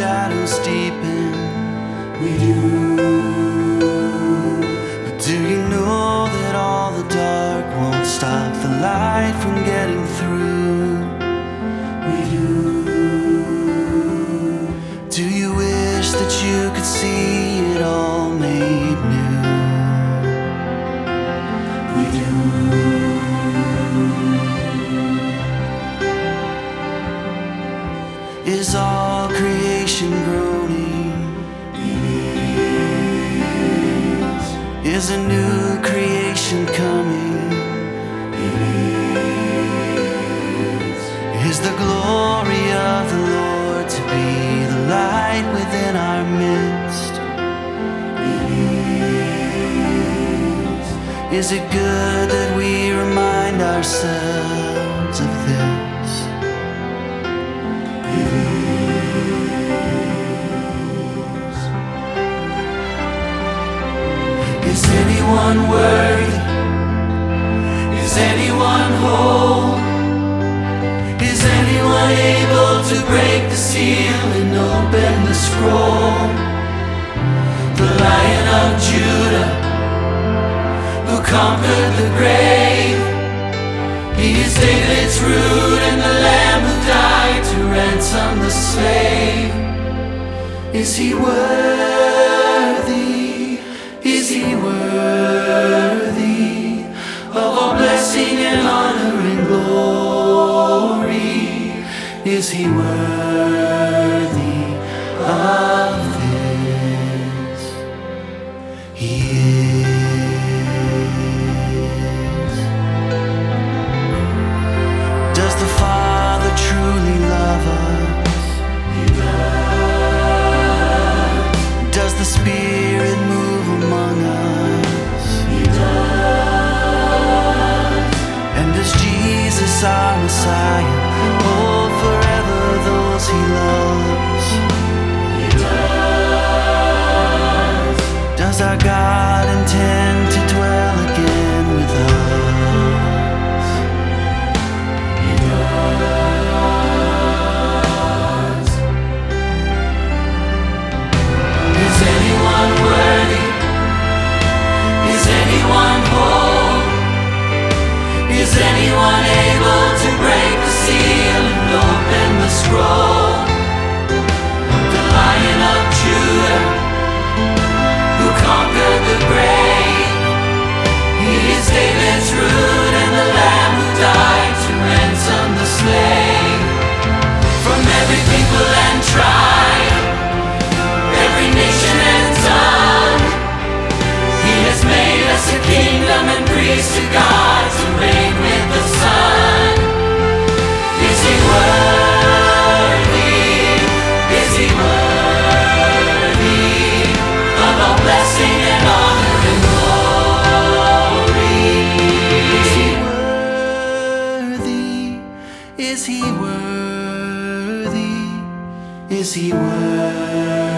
shadows deepen. We do. But do you know that all the dark won't stop the light from getting through? We do. Do you wish that you could see it all made new? We do. Is all creation groaning? It is. Is a new creation coming? It is. Is the glory of the Lord to be the light within our midst? It is. Is it good that we remind ourselves of this? Is anyone worthy? Is anyone whole? Is anyone able to break the seal and open the scroll? The Lion of Judah, who conquered the grave, he is David's root and the Lamb who died to ransom the slave. Is he worthy? Is he worthy of all blessing and honor and glory? Is he worthy of this? He is. Does the Father truly love us? He does. Does the Spirit move among us? He does. And does Jesus, our Messiah, hold forever those he loves? He does. Does our God intend to dwell again with us? He does. Is anyone worthy? Is anyone whole? Is anyone able to break the seal and open the scroll? The Lion of Judah, who conquered the grave, he is David's root and the Lamb who died to ransom the slave. From every people and tribe, every nation and tongue, he has made us a kingdom and priests to God, to reign with the Son. Is he worthy? Is he worthy of all blessing and honor and glory? Is he worthy? Is he worthy? Is he worthy?